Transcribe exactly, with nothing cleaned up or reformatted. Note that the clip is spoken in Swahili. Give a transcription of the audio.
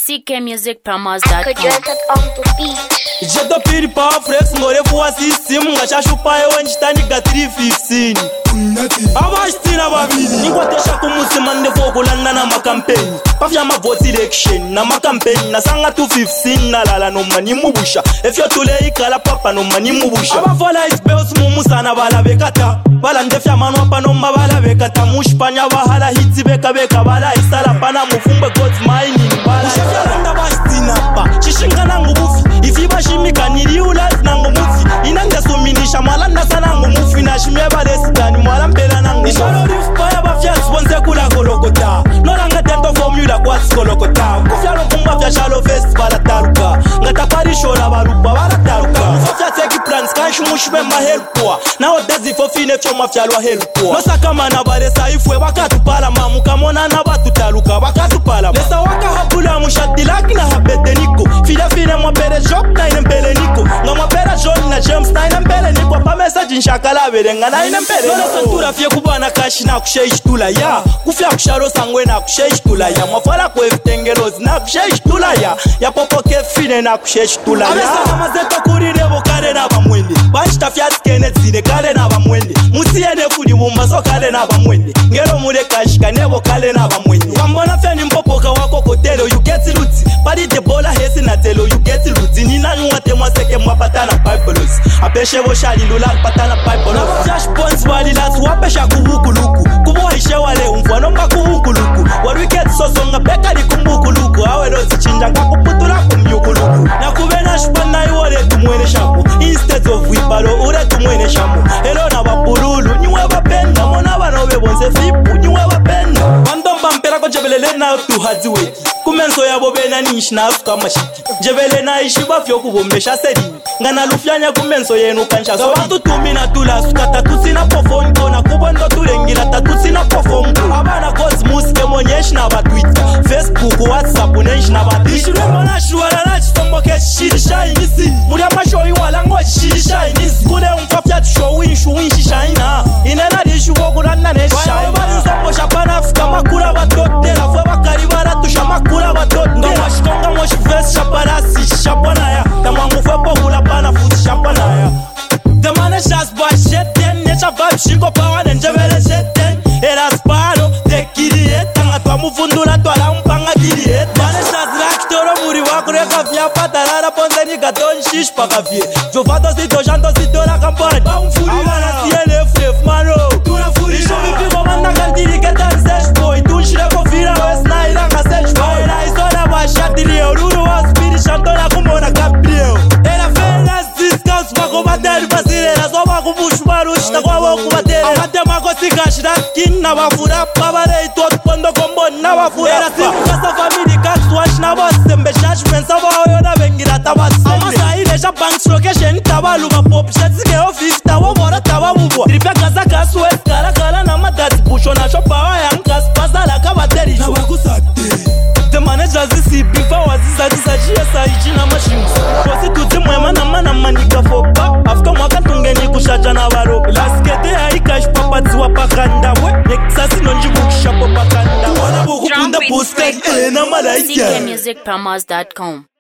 C K music promos dot com. Je te piri pa frex ngore fuwa system ngashashupa ewe njitaniga three fifteen abashtina babili nikwatesha kumusima ndefokulana na makampeni pafya ma vote election na makampeni nasanga two fifteen nalala noma nimubusha efyo tule ikala papa noma nimubusha abavola isbeos mumusana balabekata balandefya manwa panomba balabekata mushpanya bahala hits beka beka bala isala pana mufumbe god's mining bala shafyalanda bashtina pa chishingana ngubufi ifiba shimika niliula nango mufi inangesuminisha malanda sana ngumufi na shimeba residani mwala mpela nango ishalo rifpaya bafya sponsor kula kolokota nolanga tento formula kwa kolokota kufyalo kumba fya shalo festival ataruka ngata parishola baruba barataruka fya teki plans kanshi mushbe mahelpwa na odazi fo fine fyo mafyalo helpwa nosakama na baresa ifwe bakatupala mamuka mona na batutaruka bakatupala lesa waka habula mushadilaki na habedeniko fila fine mwapere shop na inempele niko nga mwapere John na James na inempele niko pa message nshakala berenga na inempele niko sentura fye kubana kashi na kusheishtula ya kufya kusharo sangwe na kusheishtula ya mwafala kwe vitengelozi na kusheishtula ya ya popoke fine na kusheishtula ya abesa mazeto kurire bokare na bamwende bashita fya skene zine kale na bamwende musiene kuli bumbaso kale na bamwende ngero mure kashika nebo kale na bamwende wambona fya ni mpopoka wako kotelo you get luti bali de bola hesi na telo you get luti nina nwate mwaseke mwapatana bibles apeshe bo shali lula patana bibles flash points bali la swapesha kuhukuluku kubo ishe wale umfano mba kuhukuluku what we get so songa beka di kumbukuluku awe rozi chinja ngakuputula kumyukuluku na kubena shpana iwole tumwene shamu instead of wipalo ure tumwene shamu elo na bapululu nywe bapenda mona banobe bonse fipu nywe bapenda wandomba mpera ko jebelele na tu hadziweki kumenso yabo bena nishi na afuka mashiki jebele na ishi bafyo kubombesha sedi ngana lufyanya kumenso yenu kansha so bantu tumina tula sukata tusina perform kona kubondo tulengira tatusina perform abana cosmos kemonyeshi na ba Twitter Facebook WhatsApp neshi na ba dishi remona shwala na chitomboke shirisha inisi muri amashoyi wala ngo shirisha inisi kule umfafya tshowin showin shishaina inena dishu bokulana neshi shaina bali nzombo shapana afuka makura batotela fwe bakari baratusha makura batotela ngwashikonga moshi verse shaparasi shapana ya tamwangu fwe bokula bana futi shapana ya the managers by sheten nature vibe shiko power nenjebele sheten era sparo the kiriet tanga twamuvundula twala mpanga kiriet managers raktoro muri wakureka vya patarara ponzeni gaton shish pakavie jovado zito janto zito la campagne abana tiele fref mano tunafuri isho vipigo manda kandiri ketan sesh boy tunshire kofira wesna iranga sesh boy na isola bashatiri oruru wa spirit shantona kumona gabriel era fenas discounts bako bateri basire na soba kubushu barushita kwabo kubatera amatema ko sikashira skin na bafura babare itot pondo kombo na bafura era simukasa family kaswash na basembe judgment sabayo na bengira tabasembe amasa ile ja bank location tabalu ba pop shetike office tawo mora tababubwa tripe kaza kaswes kala kala na madati pusho na shopa wa yankas pasala kabateri na bakusate the managers this before was this that jesa ichina machines kosi tuti mwema na mana manika fopa after mwaka tungeni kushaja na baro laskete aikash papati wa pakanda we nexasi nonji bukisha po pakanda wana bukunda poster na malaika C K music promos dot com.